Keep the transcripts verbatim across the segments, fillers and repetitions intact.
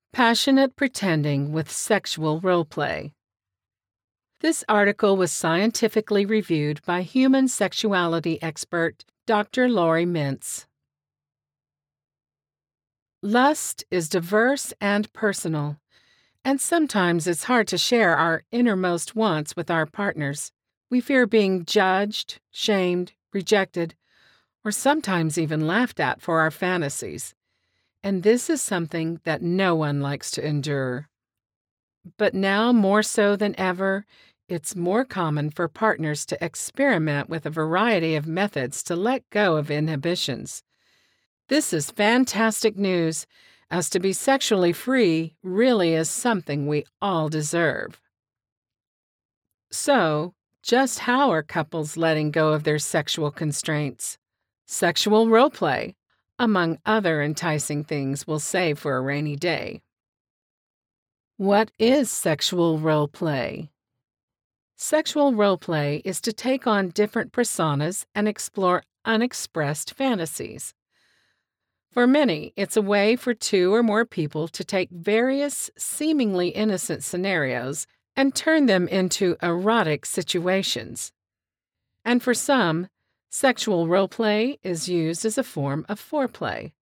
Passionate Pretending with Sexual Roleplay. This article was scientifically reviewed by human sexuality expert Doctor Lori Mintz. Lust is diverse and personal, and sometimes it's hard to share our innermost wants with our partners. We fear being judged, shamed, rejected, or sometimes even laughed at for our fantasies. And this is something that no one likes to endure. But now, more so than ever, it's more common for partners to experiment with a variety of methods to let go of inhibitions. This is fantastic news, as to be sexually free really is something we all deserve. So, just how are couples letting go of their sexual constraints? Sexual roleplay, among other enticing things we'll save for a rainy day. What is sexual roleplay? Sexual roleplay is to take on different personas and explore unexpressed fantasies. For many, it's a way for two or more people to take various seemingly innocent scenarios and turn them into erotic situations. And for some, sexual roleplay is used as a form of foreplay.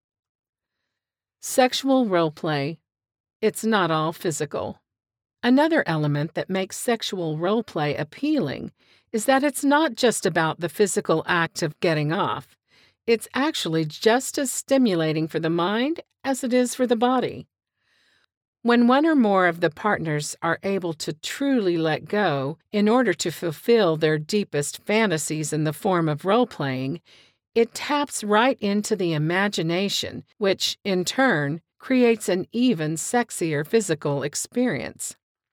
Sexual roleplay. It's not all physical. Another element that makes sexual roleplay appealing is that it's not just about the physical act of getting off. It's actually just as stimulating for the mind as it is for the body. When one or more of the partners are able to truly let go in order to fulfill their deepest fantasies in the form of role-playing, it taps right into the imagination, which, in turn, creates an even sexier physical experience.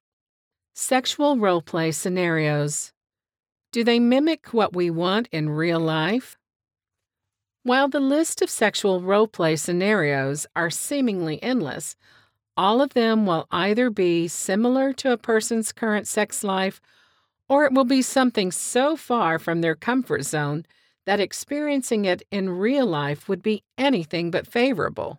Sexual roleplay scenarios. Do they mimic what we want in real life? While the list of sexual roleplay scenarios are seemingly endless, all of them will either be similar to a person's current sex life, or it will be something so far from their comfort zone that experiencing it in real life would be anything but favorable.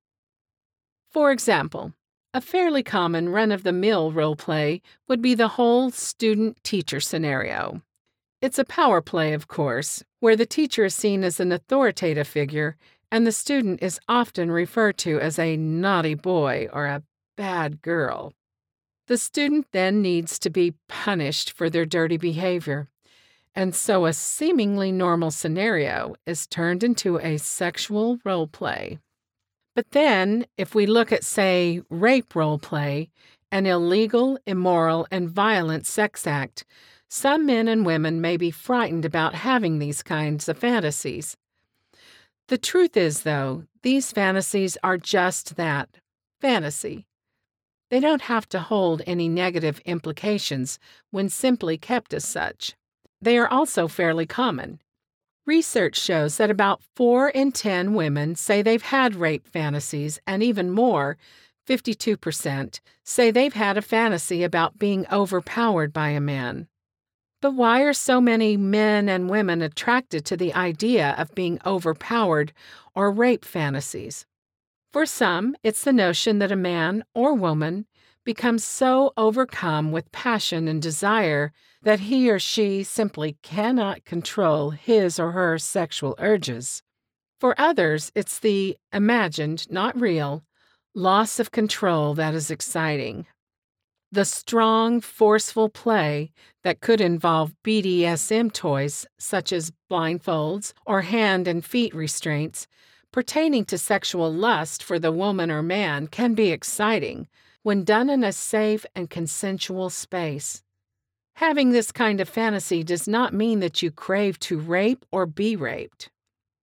For example, a fairly common run-of-the-mill roleplay would be the whole student-teacher scenario. It's a power play, of course, where the teacher is seen as an authoritative figure and the student is often referred to as a naughty boy or a bad girl. The student then needs to be punished for their dirty behavior, and so a seemingly normal scenario is turned into a sexual role play. But then, if we look at, say, rape role play, an illegal, immoral, and violent sex act, some men and women may be frightened about having these kinds of fantasies. The truth is, though, these fantasies are just that, fantasy. They don't have to hold any negative implications when simply kept as such. They are also fairly common. Research shows that about four in ten women say they've had rape fantasies, and even more, fifty-two percent, say they've had a fantasy about being overpowered by a man. But why are so many men and women attracted to the idea of being overpowered or rape fantasies? For some, it's the notion that a man or woman becomes so overcome with passion and desire that he or she simply cannot control his or her sexual urges. For others, it's the imagined, not real, loss of control that is exciting. The strong, forceful play that could involve B D S M toys such as blindfolds or hand and feet restraints pertaining to sexual lust for the woman or man can be exciting when done in a safe and consensual space. Having this kind of fantasy does not mean that you crave to rape or be raped.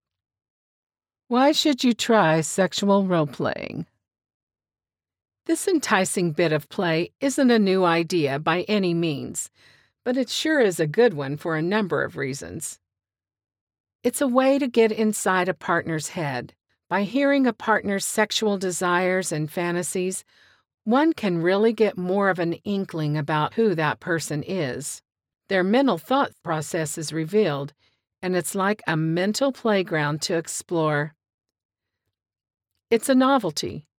Why should you try sexual role-playing? This enticing bit of play isn't a new idea by any means, but it sure is a good one for a number of reasons. It's a way to get inside a partner's head. By hearing a partner's sexual desires and fantasies, one can really get more of an inkling about who that person is. Their mental thought process is revealed, and it's like a mental playground to explore. It's a novelty.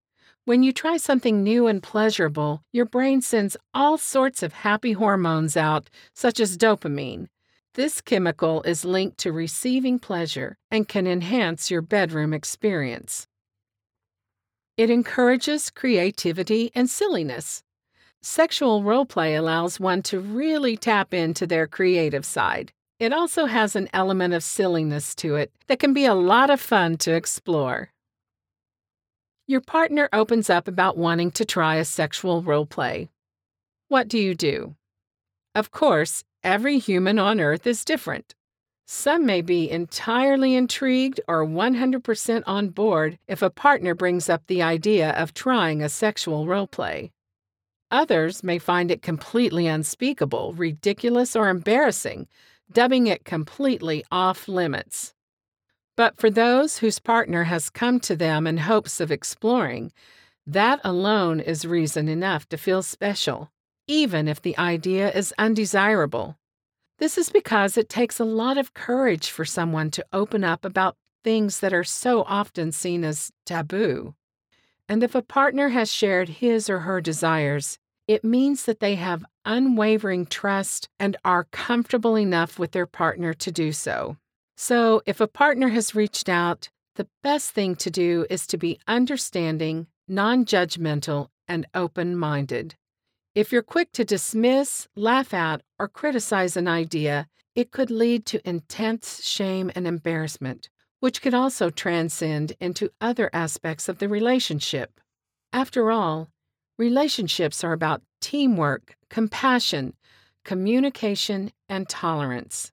When you try something new and pleasurable, your brain sends all sorts of happy hormones out, such as dopamine. This chemical is linked to receiving pleasure and can enhance your bedroom experience. It encourages creativity and silliness. Sexual role play allows one to really tap into their creative side. It also has an element of silliness to it that can be a lot of fun to explore. Your partner opens up about wanting to try a sexual role play. What do you do? Of course, every human on Earth is different. Some may be entirely intrigued or one hundred percent on board if a partner brings up the idea of trying a sexual role play. Others may find it completely unspeakable, ridiculous, or embarrassing, dubbing it completely off limits. But for those whose partner has come to them in hopes of exploring, that alone is reason enough to feel special, even if the idea is undesirable. This is because it takes a lot of courage for someone to open up about things that are so often seen as taboo. And if a partner has shared his or her desires, it means that they have unwavering trust and are comfortable enough with their partner to do so. So, if a partner has reached out, the best thing to do is to be understanding, non-judgmental, and open-minded. If you're quick to dismiss, laugh at, or criticize an idea, it could lead to intense shame and embarrassment, which could also transcend into other aspects of the relationship. After all, relationships are about teamwork, compassion, communication, and tolerance.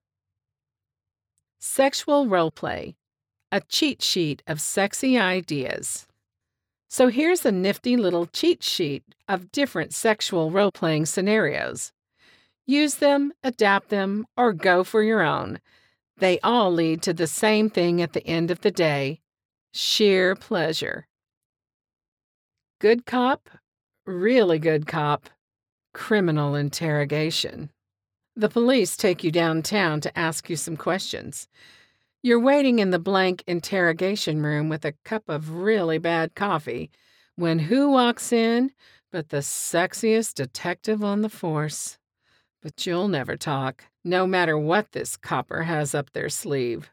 Sexual role play, a cheat sheet of sexy ideas. So here's a nifty little cheat sheet of different sexual role-playing scenarios. Use them, adapt them, or go for your own. They all lead to the same thing at the end of the day: sheer pleasure. Good cop, really good cop, criminal interrogation. The police take you downtown to ask you some questions. You're waiting in the blank interrogation room with a cup of really bad coffee when who walks in but the sexiest detective on the force? But you'll never talk, no matter what this copper has up their sleeve.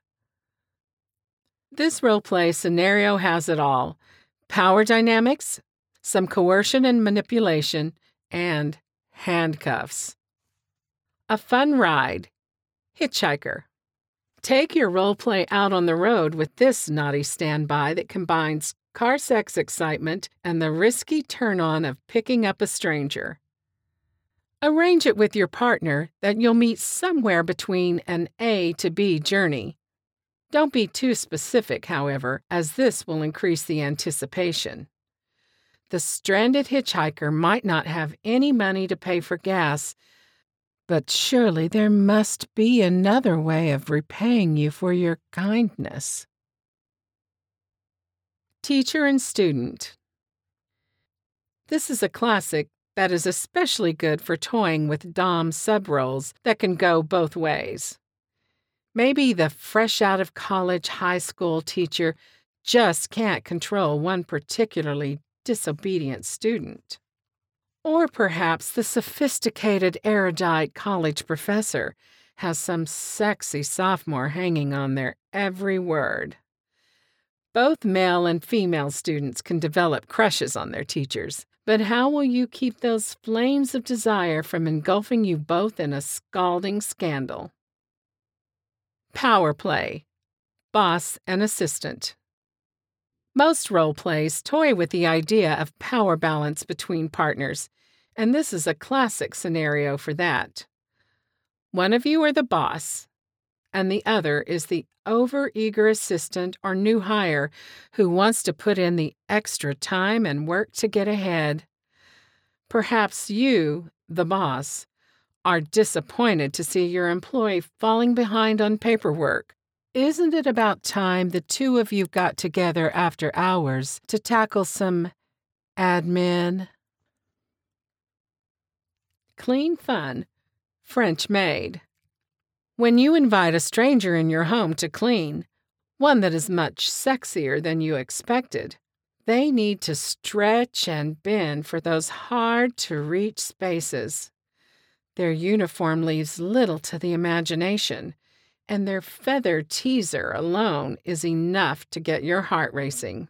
This role-play scenario has it all: power dynamics, some coercion and manipulation, and handcuffs. A fun ride. Hitchhiker. Take your role play out on the road with this naughty standby that combines car sex excitement and the risky turn-on of picking up a stranger. Arrange it with your partner that you'll meet somewhere between an A to B journey. Don't be too specific, however, as this will increase the anticipation. The stranded hitchhiker might not have any money to pay for gas, but surely there must be another way of repaying you for your kindness. Teacher and student. This is a classic that is especially good for toying with dom sub-roles that can go both ways. Maybe the fresh-out-of-college high school teacher just can't control one particularly disobedient student. Or perhaps the sophisticated, erudite college professor has some sexy sophomore hanging on their every word. Both male and female students can develop crushes on their teachers, but how will you keep those flames of desire from engulfing you both in a scalding scandal? Power play. Boss and assistant. Most role plays toy with the idea of power balance between partners, and this is a classic scenario for that. One of you are the boss, and the other is the over-eager assistant or new hire who wants to put in the extra time and work to get ahead. Perhaps you, the boss, are disappointed to see your employee falling behind on paperwork. Isn't it about time the two of you got together after hours to tackle some admin? Clean fun, French maid. When you invite a stranger in your home to clean, one that is much sexier than you expected, They need to stretch and bend for those hard-to-reach spaces. Their uniform leaves little to the imagination, and their feathered teaser alone is enough to get your heart racing.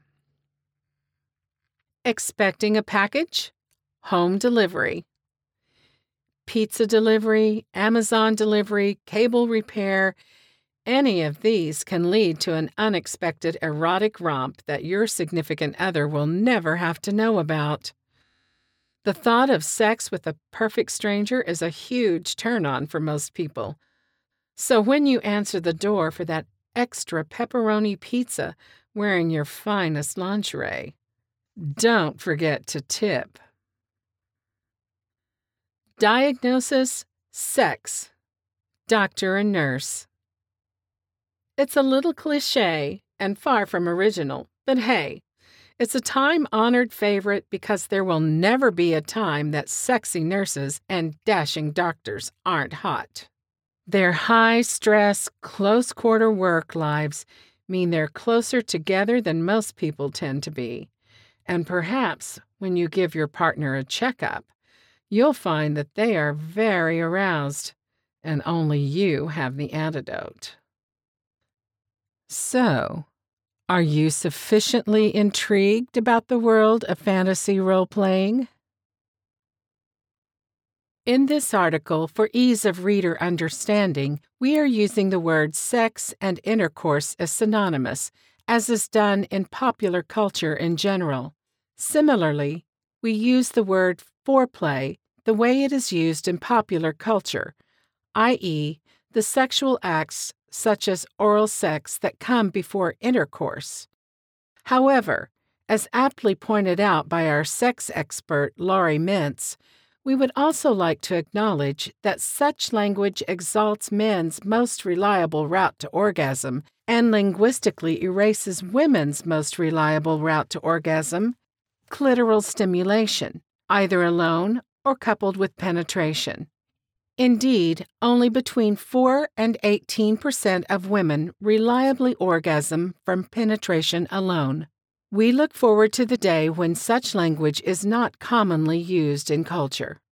Expecting a package? Home delivery. Pizza delivery, Amazon delivery, cable repair, any of these can lead to an unexpected erotic romp that your significant other will never have to know about. The thought of sex with a perfect stranger is a huge turn-on for most people. So when you answer the door for that extra pepperoni pizza wearing your finest lingerie, don't forget to tip. Diagnosis: sex. Doctor and nurse. It's a little cliché and far from original, but hey, it's a time-honored favorite because there will never be a time that sexy nurses and dashing doctors aren't hot. Their high-stress, close-quarter work lives mean they're closer together than most people tend to be. And perhaps when you give your partner a checkup, you'll find that they are very aroused, and only you have the antidote. So, are you sufficiently intrigued about the world of fantasy role-playing? In this article, for ease of reader understanding, we are using the words sex and intercourse as synonymous, as is done in popular culture in general. Similarly, we use the word foreplay the way it is used in popular culture, that is, the sexual acts such as oral sex that come before intercourse. However, as aptly pointed out by our sex expert Laurie Mintz, we would also like to acknowledge that such language exalts men's most reliable route to orgasm and linguistically erases women's most reliable route to orgasm, clitoral stimulation, either alone or coupled with penetration. Indeed, only between four and eighteen percent of women reliably orgasm from penetration alone. We look forward to the day when such language is not commonly used in culture.